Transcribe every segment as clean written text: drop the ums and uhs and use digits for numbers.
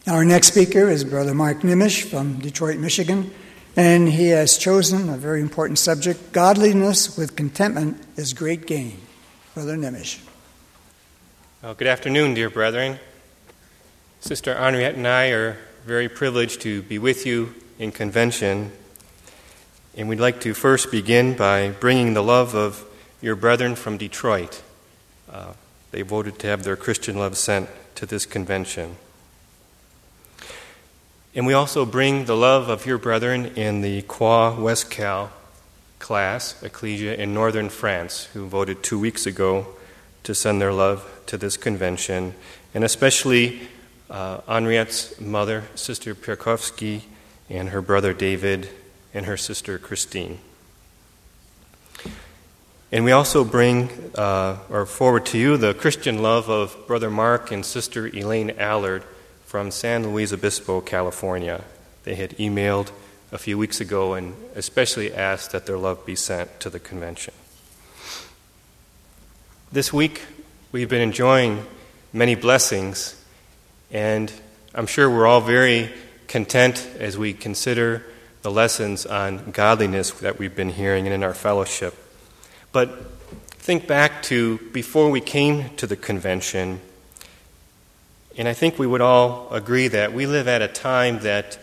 Our next speaker is Brother Mark Nimish from Detroit, Michigan, and he has chosen a very important subject: godliness with contentment is great gain. Brother Nimish. Well, good afternoon, dear brethren. Sister Henriette and I are very privileged to be with you in convention, and we'd like to first begin by bringing the love of your brethren from Detroit. They voted to have their Christian love sent to this convention. And we also bring the love of your brethren in the Croix West Cal class, Ecclesia in northern France, who voted 2 weeks ago to send their love to this convention, and especially Henriette's mother, Sister Pierkowski, and her brother David, and her sister Christine. And we also bring or forward to you the Christian love of Brother Mark and Sister Elaine Allard from San Luis Obispo, California. They had emailed a few weeks ago and especially asked that their love be sent to the convention. This week, we've been enjoying many blessings, and I'm sure we're all very content as we consider the lessons on godliness that we've been hearing in our fellowship. But think back to before we came to the convention, and I think we would all agree that we live at a time that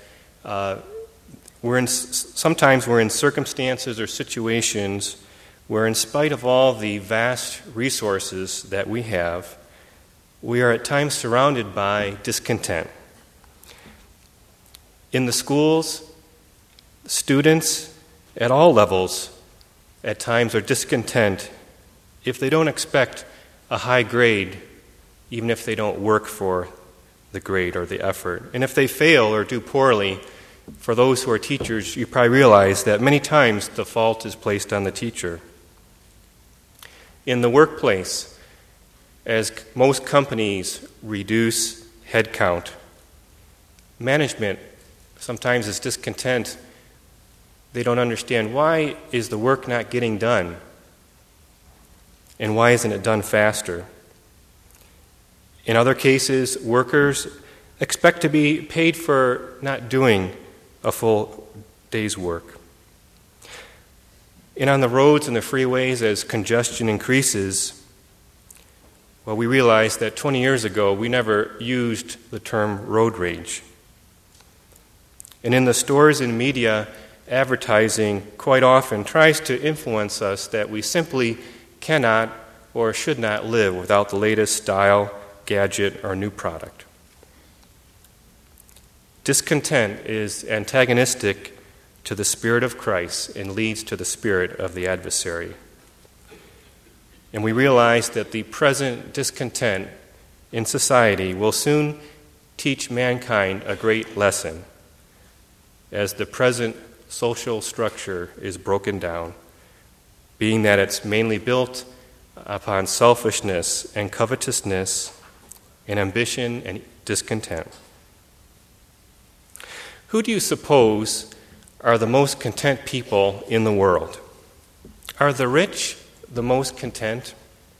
sometimes we're in circumstances or situations where, in spite of all the vast resources that we have, we are at times surrounded by discontent. In the schools, students at all levels at times are discontent if they don't expect a high grade, even if they don't work for the grade or the effort. And if they fail or do poorly, for those who are teachers, you probably realize that many times the fault is placed on the teacher. In the workplace, as most companies reduce headcount, management sometimes is discontent. They don't understand, why is the work not getting done? And why isn't it done faster? In other cases, workers expect to be paid for not doing a full day's work. And on the roads and the freeways, as congestion increases, well, we realize that 20 years ago, we never used the term road rage. And in the stores and media, advertising quite often tries to influence us that we simply cannot or should not live without the latest style, gadget, or new product. Discontent is antagonistic to the Spirit of Christ and leads to the spirit of the adversary. And we realize that the present discontent in society will soon teach mankind a great lesson as the present social structure is broken down, being that it's mainly built upon selfishness and covetousness and ambition and discontent. Who do you suppose are the most content people in the world? Are the rich the most content?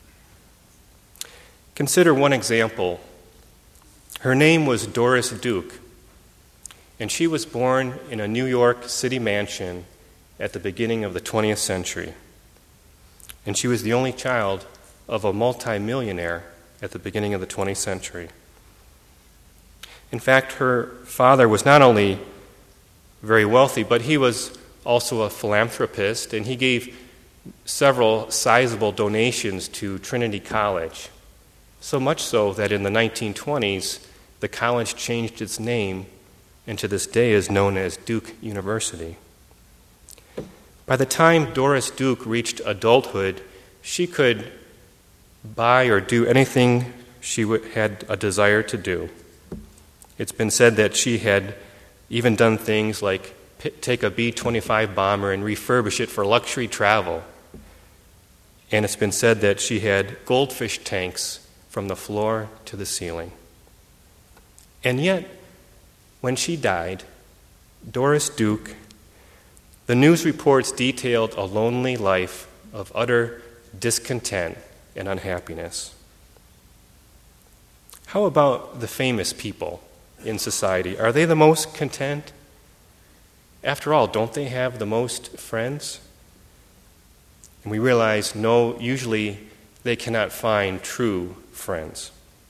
Consider one example. Her name was Doris Duke, and she was born in a New York City mansion at the beginning of the 20th century. And she was the only child of a multimillionaire at the beginning of the 20th century. In fact, her father was not only very wealthy, but he was also a philanthropist, and he gave several sizable donations to Trinity College. So much so that in the 1920s, the college changed its name and to this day is known as Duke University. By the time Doris Duke reached adulthood, she could buy or do anything she had a desire to do. It's been said that she had even done things like take a B-25 bomber and refurbish it for luxury travel. And it's been said that she had goldfish tanks from the floor to the ceiling. And yet, when she died, Doris Duke, the news reports detailed a lonely life of utter discontent and unhappiness. How about the famous people? in society? Are they the most content? After all, don't they have the most friends? And we realize, no, usually they cannot find true friends.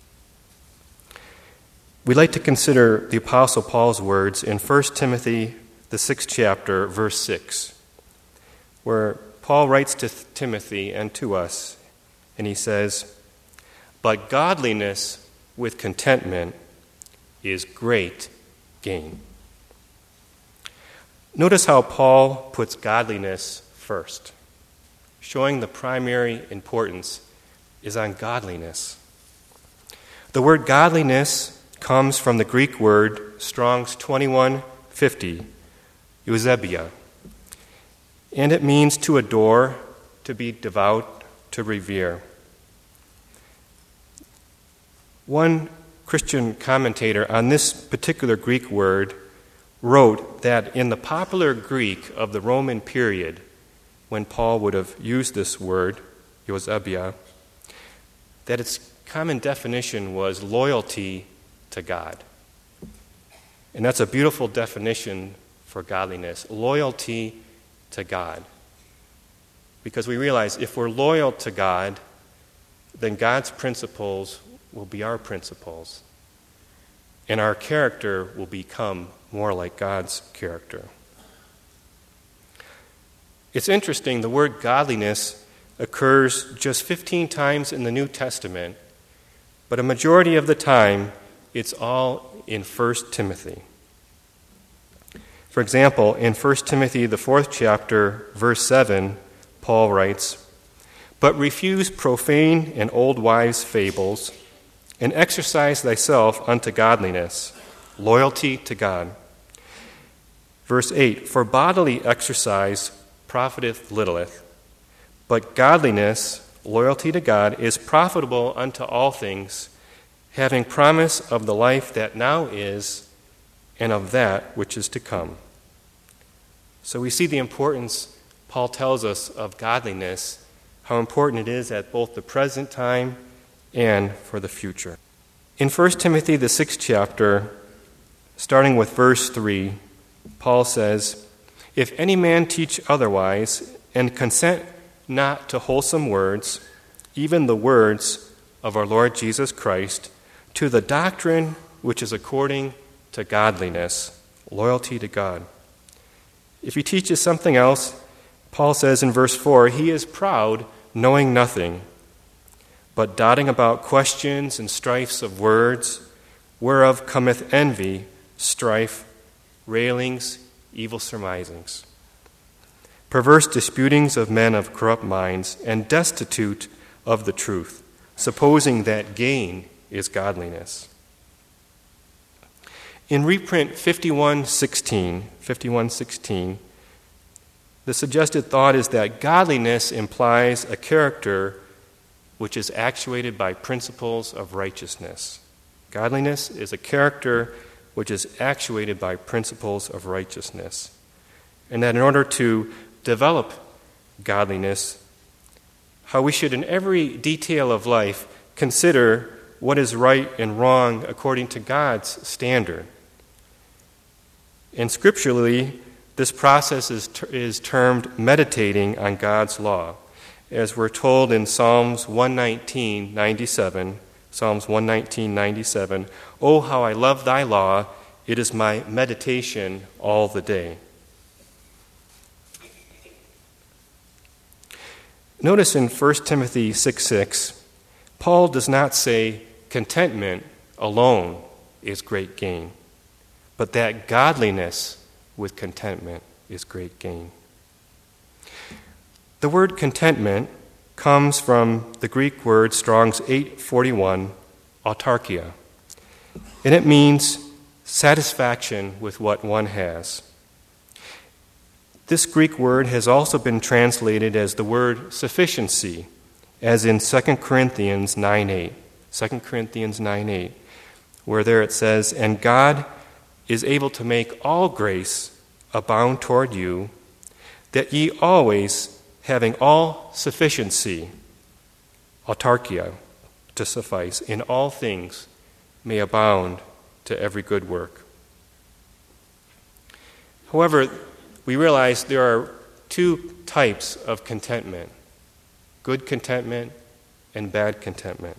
We'd like to consider the Apostle Paul's words in 1 Timothy, the 6th chapter, verse 6, where Paul writes to Timothy and to us, and he says, "But godliness with contentment is great gain." Notice how Paul puts godliness first, showing the primary importance is on godliness. The word godliness comes from the Greek word Strong's 2150, eusebia, and it means to adore, to be devout, to revere. One Christian commentator on this particular Greek word wrote that in the popular Greek of the Roman period, when Paul would have used this word, eusebia, that its common definition was loyalty to God. And that's a beautiful definition for godliness, loyalty to God. Because we realize if we're loyal to God, then God's principles will be our principles, and our character will become more like God's character. It's interesting, the word godliness occurs just 15 times in the New Testament, but a majority of the time, it's all in 1 Timothy. For example, in 1 Timothy, the 4th chapter, verse 7, Paul writes, "But refuse profane and old wives' fables, and exercise thyself unto godliness," loyalty to God. Verse 8, "For bodily exercise profiteth little, but godliness," loyalty to God, "is profitable unto all things, having promise of the life that now is, and of that which is to come." So we see the importance, Paul tells us, of godliness, how important it is at both the present time and for the future. In 1 Timothy, the 6th chapter, starting with verse 3, Paul says, "If any man teach otherwise, and consent not to wholesome words, even the words of our Lord Jesus Christ, to the doctrine which is according to godliness," loyalty to God. If he teaches something else, Paul says in verse 4, "He is proud, knowing nothing, but dotting about questions and strifes of words, whereof cometh envy, strife, railings, evil surmisings, perverse disputings of men of corrupt minds, and destitute of the truth, supposing that gain is godliness." In reprint 51:16, the suggested thought is that godliness implies a character which is actuated by principles of righteousness. Godliness is a character which is actuated by principles of righteousness. And that in order to develop godliness, how we should in every detail of life consider what is right and wrong according to God's standard. And scripturally, this process is termed meditating on God's law, as we're told in Psalms 119:97, Psalms 119:97, "Oh, how I love thy law, it is my meditation all the day." Notice in 1 Timothy 6:6, Paul does not say contentment alone is great gain, but that godliness with contentment is great gain. The word contentment comes from the Greek word Strong's 841, autarkia, and it means satisfaction with what one has. This Greek word has also been translated as the word sufficiency, as in 2 Corinthians 9:8. 2 Corinthians 9:8, where there it says, "And God is able to make all grace abound toward you, that ye always, having all sufficiency," autarkia, to suffice, "in all things may abound to every good work. However, we realize there are two types of contentment: good contentment and bad contentment.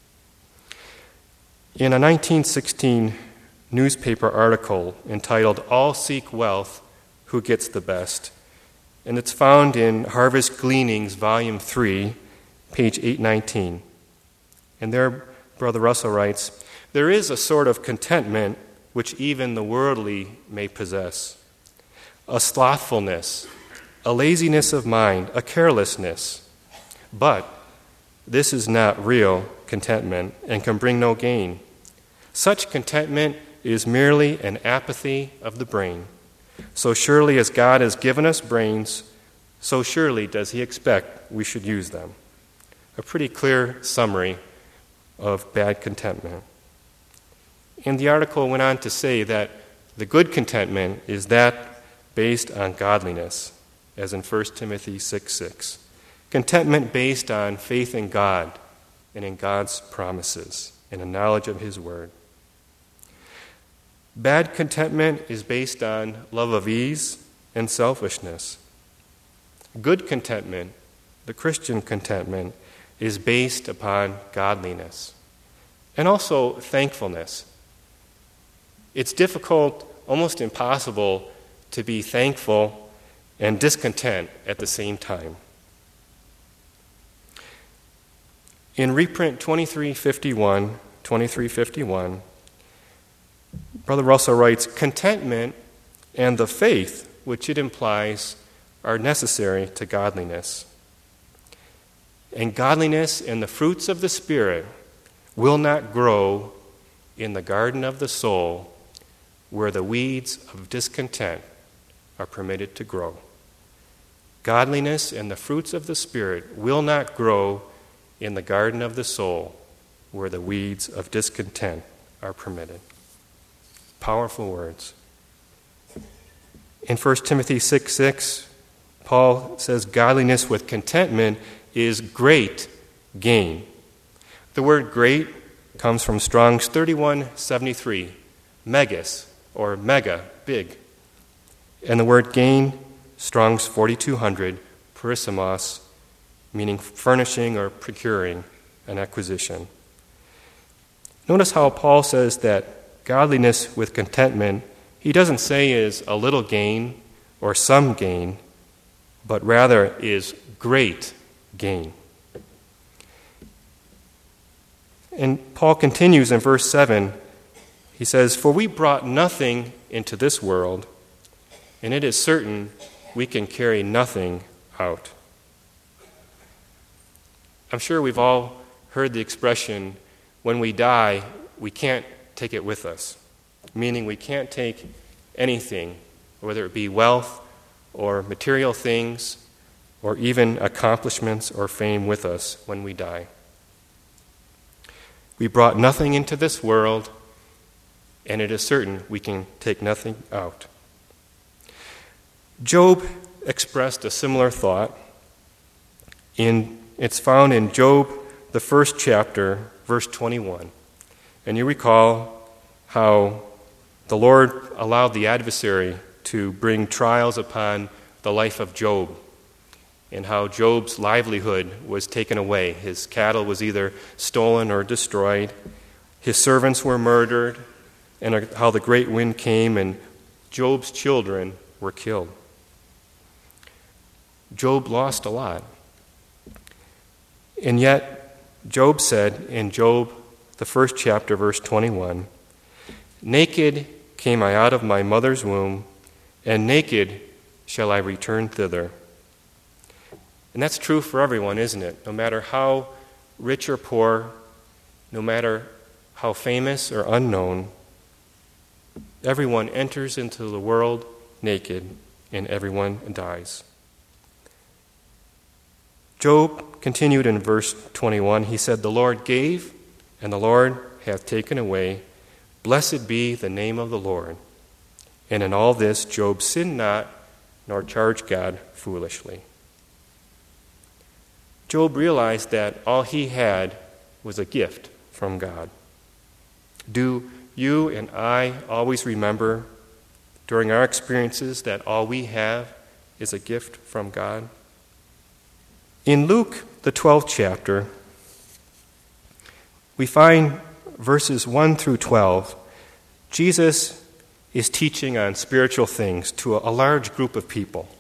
In a 1916 newspaper article entitled "All Seek Wealth, Who Gets the Best?" and it's found in Harvest Gleanings, Volume 3, page 819. And there, Brother Russell writes, "There is a sort of contentment which even the worldly may possess, a slothfulness, a laziness of mind, a carelessness. But this is not real contentment and can bring no gain. Such contentment is merely an apathy of the brain. So surely as God has given us brains, so surely does He expect we should use them." A pretty clear summary of bad contentment. And the article went on to say that the good contentment is that based on godliness, as in 1 Timothy 6:6. Contentment based on faith in God and in God's promises and a knowledge of His Word. Bad contentment is based on love of ease and selfishness. Good contentment, the Christian contentment, is based upon godliness and also thankfulness. It's difficult, almost impossible, to be thankful and discontent at the same time. In reprint 2351, Brother Russell writes, "Contentment and the faith which it implies are necessary to godliness. And godliness and the fruits of the Spirit will not grow in the garden of the soul where the weeds of discontent are permitted to grow." Godliness and the fruits of the Spirit will not grow in the garden of the soul where the weeds of discontent are permitted. Powerful words. In 1 Timothy 6:6, Paul says godliness with contentment is great gain. The word great comes from Strong's 3173, megas, or mega, big. And the word gain, Strong's 4200, perissimos, meaning furnishing or procuring an acquisition. Notice how Paul says that godliness with contentment, he doesn't say is a little gain or some gain, but rather is great gain. And Paul continues in verse 7. He says, "For we brought nothing into this world, and it is certain we can carry nothing out." I'm sure we've all heard the expression, when we die, we can't take it with us, meaning we can't take anything, whether it be wealth or material things or even accomplishments or fame with us when we die. We brought nothing into this world, and it is certain we can take nothing out. Job expressed a similar thought. It's found in Job, the first chapter, verse 21. And you recall how the Lord allowed the adversary to bring trials upon the life of Job, and how Job's livelihood was taken away. His cattle was either stolen or destroyed. His servants were murdered, and how the great wind came and Job's children were killed. Job lost a lot. And yet, Job said in Job, the first chapter, verse 21, "Naked came I out of my mother's womb, and naked shall I return thither." And that's true for everyone, isn't it? No matter how rich or poor, no matter how famous or unknown, everyone enters into the world naked, and everyone dies. Job continued in verse 21. He said, "The Lord gave, and the Lord hath taken away. Blessed be the name of the Lord." And in all this Job sinned not, nor charged God foolishly. Job realized that all he had was a gift from God. Do you and I always remember during our experiences that all we have is a gift from God? In Luke, the 12th chapter, we find verses 1 through 12. Jesus is teaching on spiritual things to a large group of people.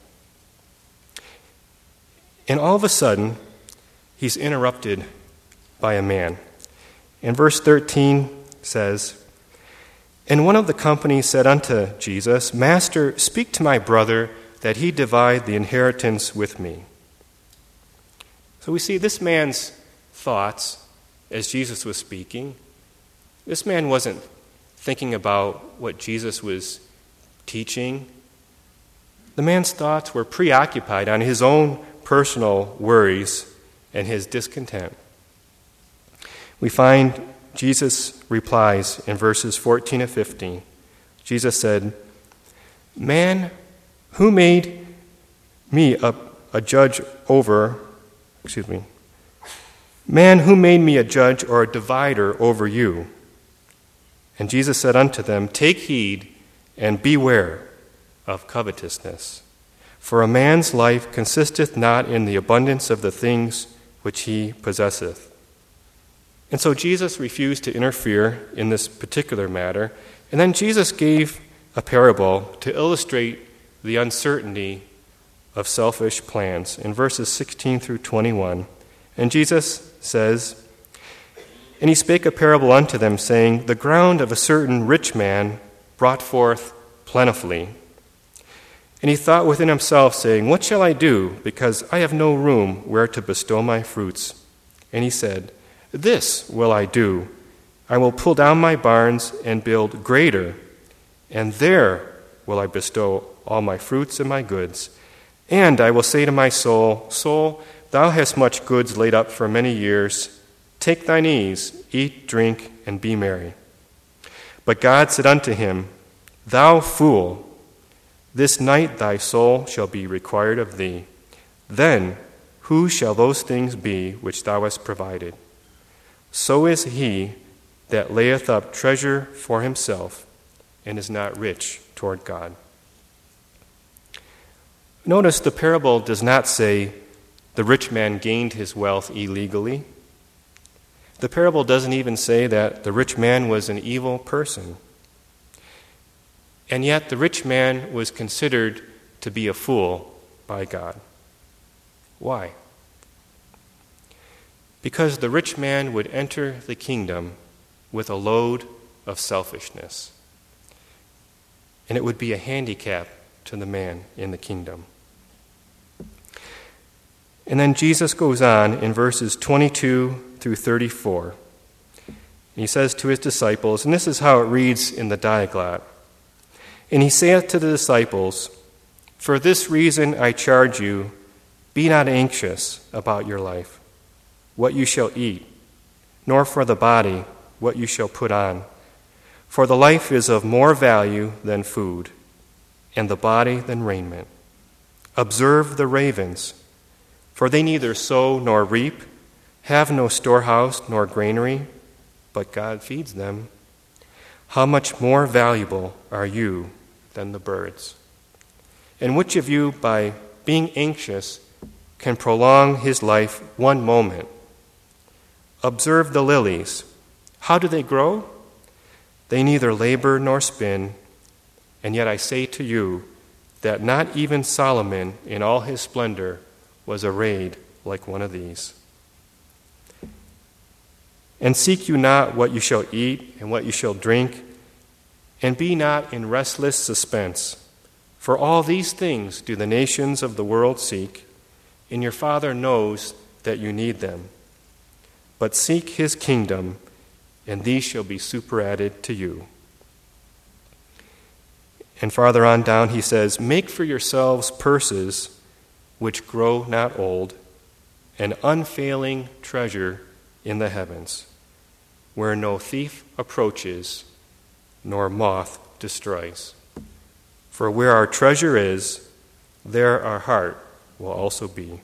And all of a sudden, he's interrupted by a man. And verse 13 says, "And one of the company said unto Jesus, Master, speak to my brother that he divide the inheritance with me." So we see this man's thoughts as Jesus was speaking. This man wasn't thinking about what Jesus was teaching. The man's thoughts were preoccupied on his own personal worries and his discontent. We find Jesus replies in verses 14 and 15. Jesus said, Man who made me a judge or a divider over you? And Jesus said unto them, Take heed and beware of covetousness. For a man's life consisteth not in the abundance of the things which he possesseth. And so Jesus refused to interfere in this particular matter. And then Jesus gave a parable to illustrate the uncertainty of selfish plans in verses 16 through 21. And Jesus says, And he spake a parable unto them, saying, The ground of a certain rich man brought forth plentifully. And he thought within himself, saying, What shall I do, because I have no room where to bestow my fruits? And he said, This will I do. I will pull down my barns and build greater, and there will I bestow all my fruits and my goods. And I will say to my soul, Soul, thou hast much goods laid up for many years. Take thine ease, eat, drink, and be merry. But God said unto him, Thou fool, this night thy soul shall be required of thee. Then who shall those things be which thou hast provided? So is he that layeth up treasure for himself and is not rich toward God. Notice the parable does not say the rich man gained his wealth illegally. The parable doesn't even say that the rich man was an evil person. And yet the rich man was considered to be a fool by God. Why? Because the rich man would enter the kingdom with a load of selfishness. And it would be a handicap to the man in the kingdom. And then Jesus goes on in verses 22 through 34. And he says to his disciples, and this is how it reads in the Diaglott, And he saith to the disciples, For this reason I charge you, be not anxious about your life, what you shall eat, nor for the body what you shall put on. For the life is of more value than food, and the body than raiment. Observe the ravens, for they neither sow nor reap, have no storehouse nor granary, but God feeds them. How much more valuable are you than the birds? And which of you, by being anxious, can prolong his life one moment? Observe the lilies. How do they grow? They neither labor nor spin. And yet I say to you that not even Solomon in all his splendor was arrayed like one of these. And seek you not what you shall eat and what you shall drink, and be not in restless suspense. For all these things do the nations of the world seek, and your Father knows that you need them. But seek his kingdom, and these shall be superadded to you. And farther on down he says, Make for yourselves purses which grow not old, an unfailing treasure in the heavens, where no thief approaches, nor moth destroys. For where our treasure is, there our heart will also be.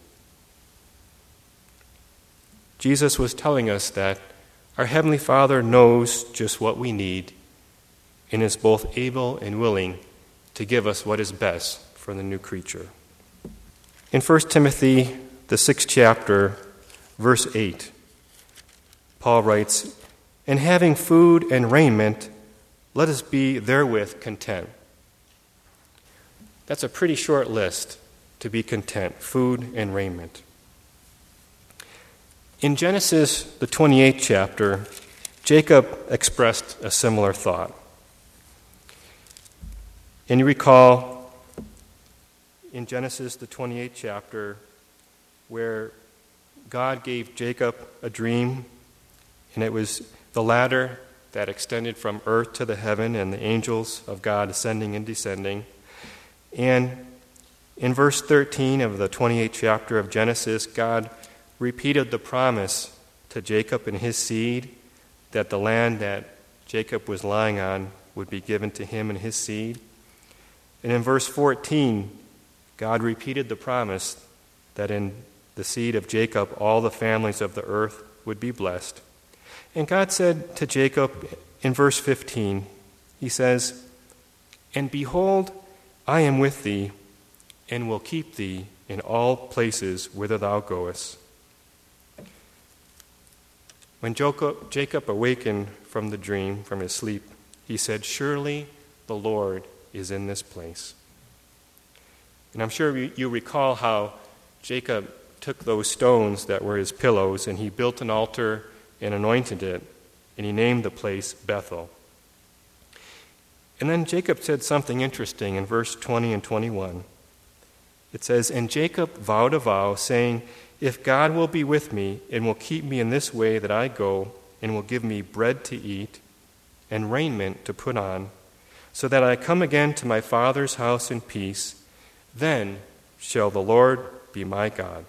Jesus was telling us that our Heavenly Father knows just what we need, and is both able and willing to give us what is best for the new creature. In 1 Timothy, the 6th chapter, verse 8, Paul writes, "And having food and raiment, let us be therewith content." That's a pretty short list to be content, food and raiment. In Genesis, the 28th chapter, Jacob expressed a similar thought. And you recall in Genesis, the 28th chapter, where God gave Jacob a dream, and it was the ladder that extended from earth to the heaven and the angels of God ascending and descending. And in verse 13 of the 28th chapter of Genesis, God repeated the promise to Jacob and his seed that the land that Jacob was lying on would be given to him and his seed. And in verse 14, God repeated the promise that in the seed of Jacob all the families of the earth would be blessed. And God said to Jacob in verse 15, he says, "And behold, I am with thee, and will keep thee in all places whither thou goest." When Jacob awakened from the dream, from his sleep, he said, "Surely the Lord is in this place." And I'm sure you recall how Jacob took those stones that were his pillows, and he built an altar and anointed it, and he named the place Bethel. And then Jacob said something interesting in verse 20 and 21. It says, "And Jacob vowed a vow, saying, If God will be with me and will keep me in this way that I go, and will give me bread to eat and raiment to put on, so that I come again to my father's house in peace, then shall the Lord be my God."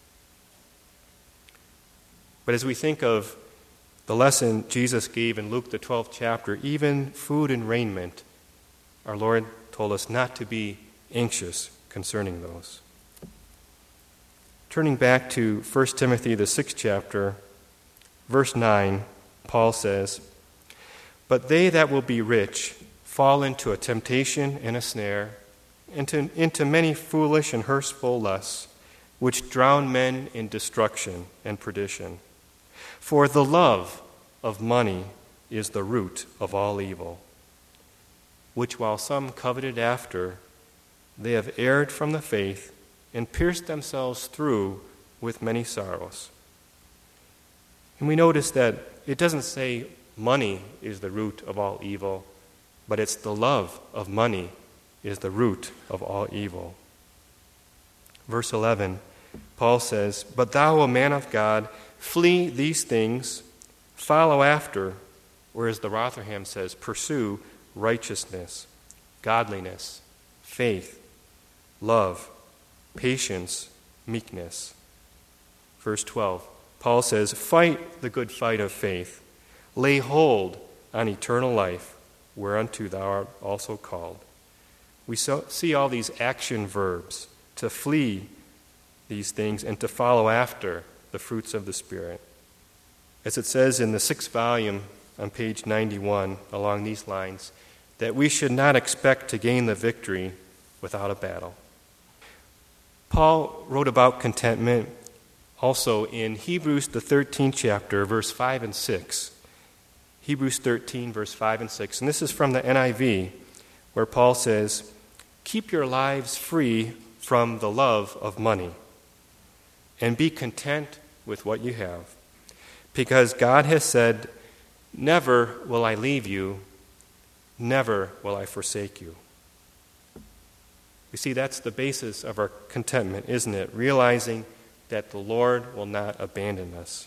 But as we think of the lesson Jesus gave in Luke the 12th chapter, even food and raiment, our Lord told us not to be anxious concerning those. Turning back to 1 Timothy, the 6th chapter, verse 9, Paul says, "But they that will be rich fall into a temptation and a snare, into many foolish and hurtful lusts, which drown men in destruction and perdition. For the love of money is the root of all evil, which while some coveted after, they have erred from the faith and pierced themselves through with many sorrows." And we notice that it doesn't say money is the root of all evil, but it's the love of money is the root of all evil. Verse 11, Paul says, "But thou, O man of God, flee these things, follow after," or as the Rotherham says, pursue righteousness, godliness, faith, love, patience, meekness. Verse 12, Paul says, "Fight the good fight of faith, lay hold on eternal life, whereunto thou art also called." We see all these action verbs, to flee these things and to follow after the fruits of the Spirit. As it says in the 6th volume on page 91 along these lines, that we should not expect to gain the victory without a battle. Paul wrote about contentment also in Hebrews, the 13th chapter, verse 5 and 6. Hebrews 13, verse 5 and 6. And this is from the NIV, where Paul says, "Keep your lives free from the love of money, and be content with what you have. Because God has said, 'Never will I leave you, never will I forsake you.'" You see, that's the basis of our contentment, isn't it? Realizing that the Lord will not abandon us.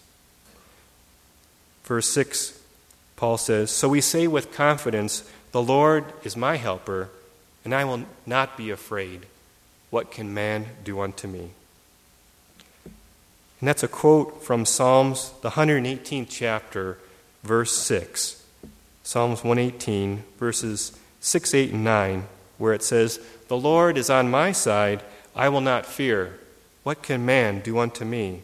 Verse 6, Paul says, "So we say with confidence, 'The Lord is my helper, and I will not be afraid. What can man do unto me?'" And that's a quote from Psalms, the 118th chapter, verse 6. Psalms 118, verses 6, 8, and 9, where it says, "The Lord is on my side, I will not fear. What can man do unto me?"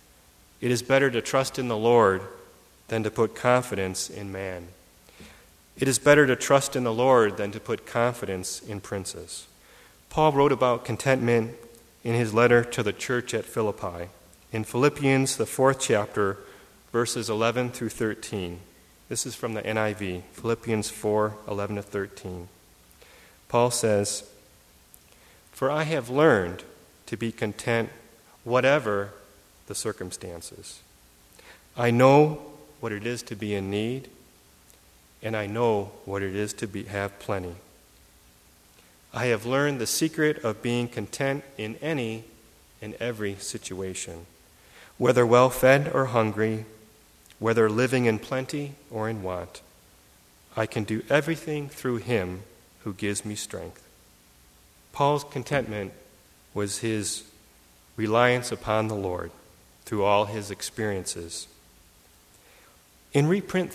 It is better to trust in the Lord than to put confidence in man. It is better to trust in the Lord than to put confidence in princes. Paul wrote about contentment in his letter to the church at Philippi. In Philippians, the 4th chapter, verses 11 through 13. This is from the NIV, Philippians 4, 11 to 13. Paul says, "For I have learned to be content whatever the circumstances. I know what it is to be in need, and I know what it is to have plenty. I have learned the secret of being content in any and every situation, whether well-fed or hungry, whether living in plenty or in want. I can do everything through him who gives me strength." Paul's contentment was his reliance upon the Lord through all his experiences. In reprint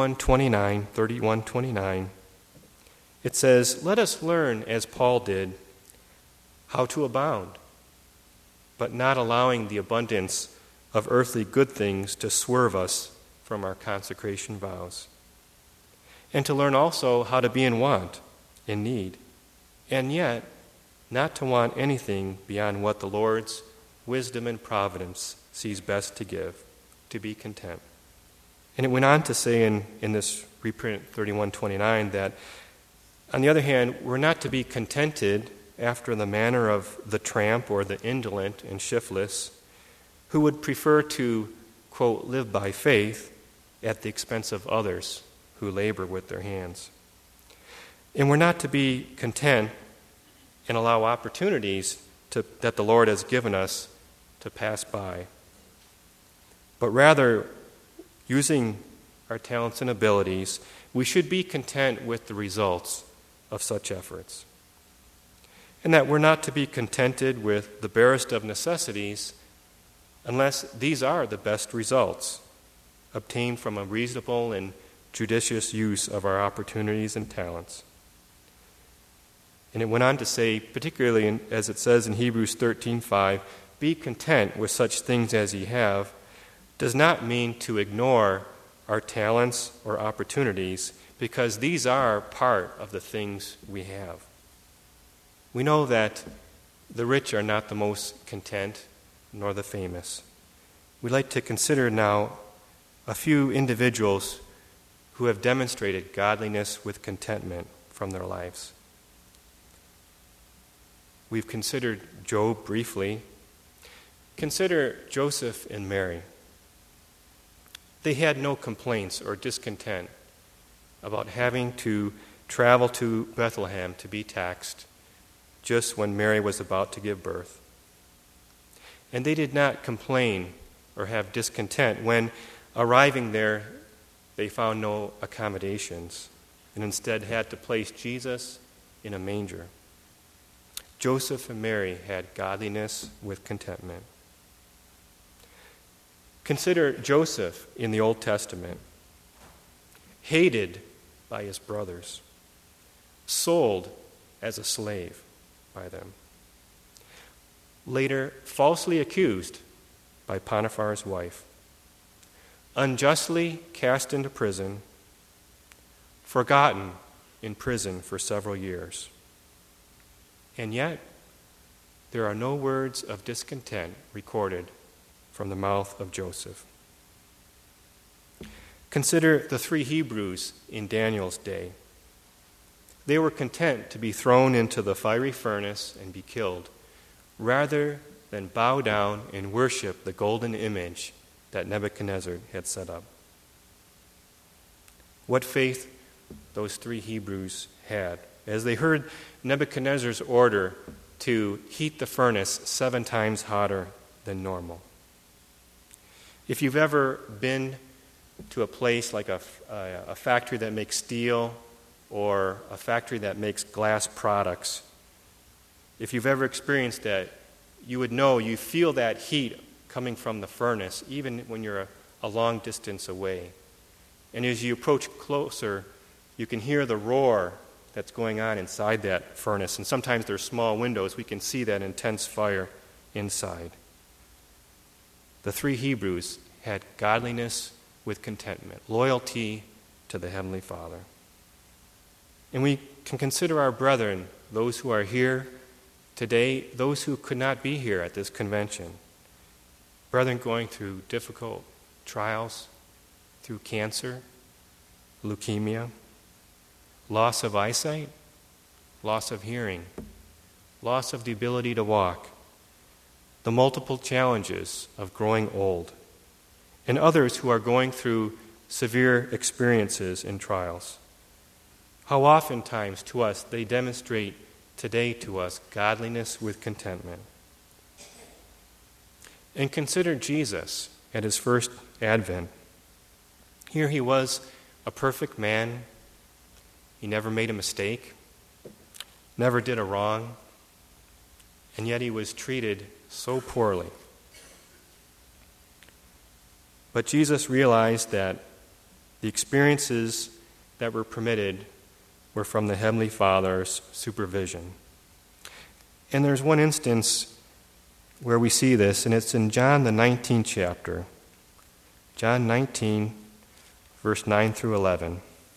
31:29, it says, "Let us learn, as Paul did, how to abound, but not allowing the abundance of earthly good things to swerve us from our consecration vows. And to learn also how to be in want, in need, and yet not to want anything beyond what the Lord's wisdom and providence sees best to give, to be content." And it went on to say in this reprint 31:29 that, on the other hand, we're not to be contented after the manner of the tramp or the indolent and shiftless, who would prefer to, quote, live by faith at the expense of others who labor with their hands. And we're not to be content and allow opportunities that the Lord has given us to pass by, but rather, using our talents and abilities, we should be content with the results of such efforts. And that we're not to be contented with the barest of necessities unless these are the best results obtained from a reasonable and judicious use of our opportunities and talents. And it went on to say, particularly as it says in Hebrews 13:5, "Be content with such things as ye have," does not mean to ignore our talents or opportunities, because these are part of the things we have. We know that the rich are not the most content, nor the famous. We'd like to consider now a few individuals who have demonstrated godliness with contentment from their lives. We've considered Job briefly. Consider Joseph and Mary. They had no complaints or discontent about having to travel to Bethlehem to be taxed just when Mary was about to give birth. And they did not complain or have discontent when, arriving there, they found no accommodations and instead had to place Jesus in a manger. Joseph and Mary had godliness with contentment. Consider Joseph in the Old Testament, hated by his brothers, sold as a slave by them, later falsely accused by Potiphar's wife, unjustly cast into prison, forgotten in prison for several years. And yet, there are no words of discontent recorded from the mouth of Joseph. Consider the 3 Hebrews in Daniel's day. They were content to be thrown into the fiery furnace and be killed, rather than bow down and worship the golden image that Nebuchadnezzar had set up. What faith those 3 Hebrews had as they heard Nebuchadnezzar's order to heat the furnace 7 times hotter than normal. If you've ever been to a place like a factory that makes steel or a factory that makes glass products, if you've ever experienced that, you would know you feel that heat coming from the furnace even when you're a long distance away. And as you approach closer, you can hear the roar that's going on inside that furnace. And sometimes there's small windows. We can see that intense fire inside. The 3 Hebrews had godliness with contentment, loyalty to the Heavenly Father. And we can consider our brethren, those who are here today, those who could not be here at this convention. Brethren going through difficult trials, through cancer, leukemia, loss of eyesight, loss of hearing, loss of the ability to walk, the multiple challenges of growing old, and others who are going through severe experiences and trials. How oftentimes to us they demonstrate today to us godliness with contentment. And consider Jesus at his first advent. Here he was a perfect man. He never made a mistake, never did a wrong, and yet he was treated so poorly. But Jesus realized that the experiences that were permitted were from the Heavenly Father's supervision. And there's one instance where we see this, and it's in John the 19th chapter. John 19, verse 9 through 11.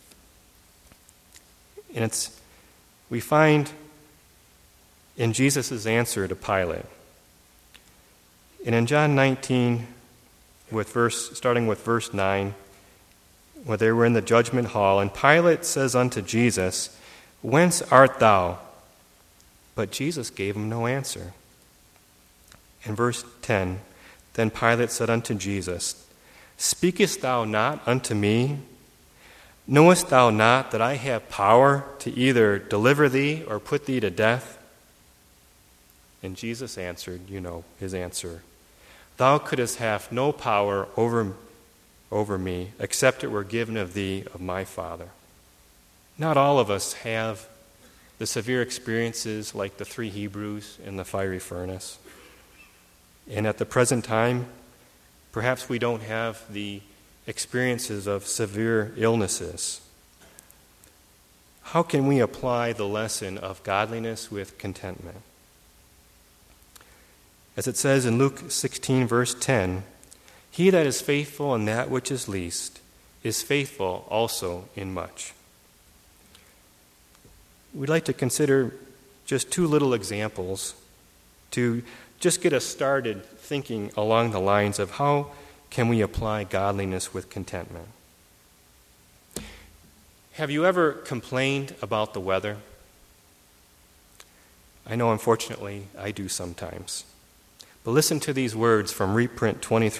And we find in Jesus' answer to Pilate. And in John 19, starting with verse 9, where they were in the judgment hall, and Pilate says unto Jesus, Whence art thou? But Jesus gave him no answer. In verse 10, then Pilate said unto Jesus, Speakest thou not unto me? Knowest thou not that I have power to either deliver thee or put thee to death? And Jesus answered, you know his answer, Thou couldst have no power over me, except it were given of thee of my Father. Not all of us have the severe experiences like the 3 Hebrews in the fiery furnace. And at the present time, perhaps we don't have the experiences of severe illnesses. How can we apply the lesson of godliness with contentment? As it says in Luke 16, verse 10, He that is faithful in that which is least is faithful also in much. We'd like to consider just 2 little examples to just get us started thinking along the lines of how can we apply godliness with contentment. Have you ever complained about the weather? I know, unfortunately, I do sometimes. But listen to these words from reprint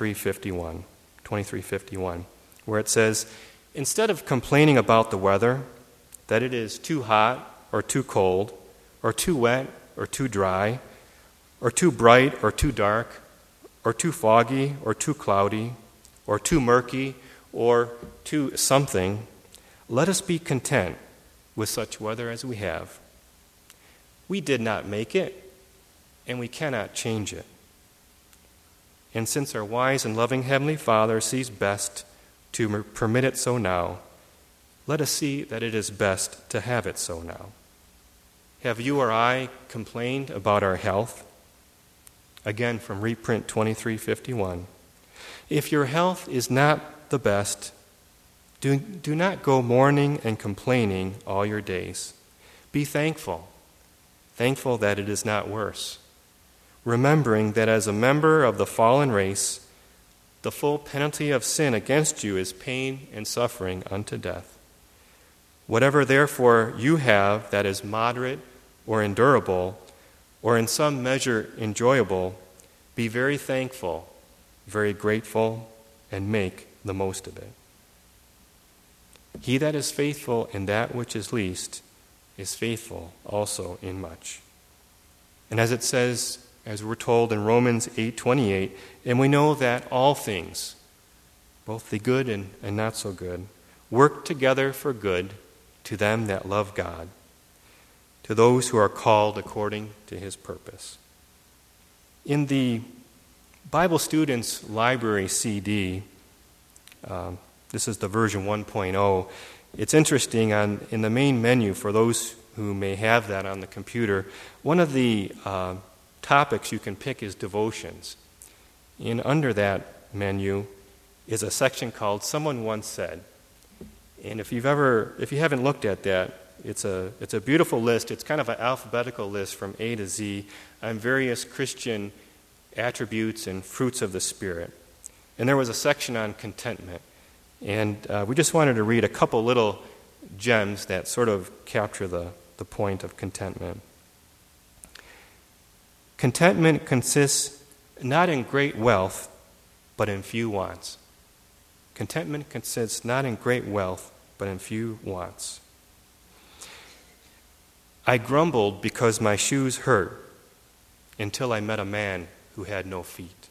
2351, where it says, Instead of complaining about the weather, that it is too hot or too cold, or too wet or too dry, or too bright or too dark, or too foggy or too cloudy, or too murky or too something, let us be content with such weather as we have. We did not make it, and we cannot change it. And since our wise and loving Heavenly Father sees best to permit it so now, let us see that it is best to have it so now. Have you or I complained about our health? Again, from reprint 2351. If your health is not the best, do not go mourning and complaining all your days. Be thankful that it is not worse, remembering that as a member of the fallen race, the full penalty of sin against you is pain and suffering unto death. Whatever therefore you have that is moderate or endurable, or in some measure enjoyable, be very thankful, very grateful, and make the most of it. He that is faithful in that which is least is faithful also in much. And as it says, as we're told in Romans 8:28, and we know that all things, both the good and not so good, work together for good to them that love God, to those who are called according to his purpose. In the Bible Students Library CD, this is the version 1.0, it's interesting, in the main menu, for those who may have that on the computer, one of the topics you can pick is devotions. And under that menu is a section called Someone Once Said. And if you haven't looked at that, it's a beautiful list. It's kind of an alphabetical list from A to Z on various Christian attributes and fruits of the Spirit. And there was a section on contentment. And we just wanted to read a couple little gems that sort of capture the point of contentment. Contentment consists not in great wealth, but in few wants. Contentment consists not in great wealth, but in few wants. I grumbled because my shoes hurt until I met a man who had no feet.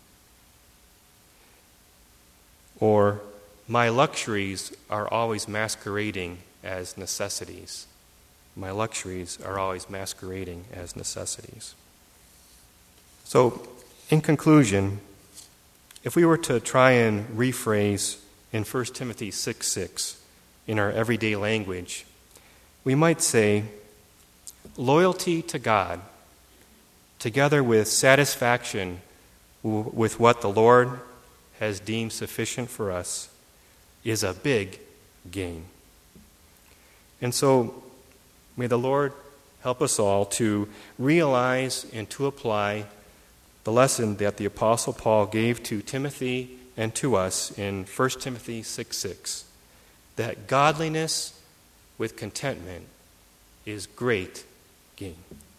Or, my luxuries are always masquerading as necessities. My luxuries are always masquerading as necessities. So, in conclusion, if we were to try and rephrase in 1 Timothy 6:6 in our everyday language, we might say, loyalty to God, together with satisfaction with what the Lord has deemed sufficient for us, is a big gain. And so, may the Lord help us all to realize and to apply the lesson that the Apostle Paul gave to Timothy and to us in 1 Timothy 6:6, that godliness with contentment is great gain.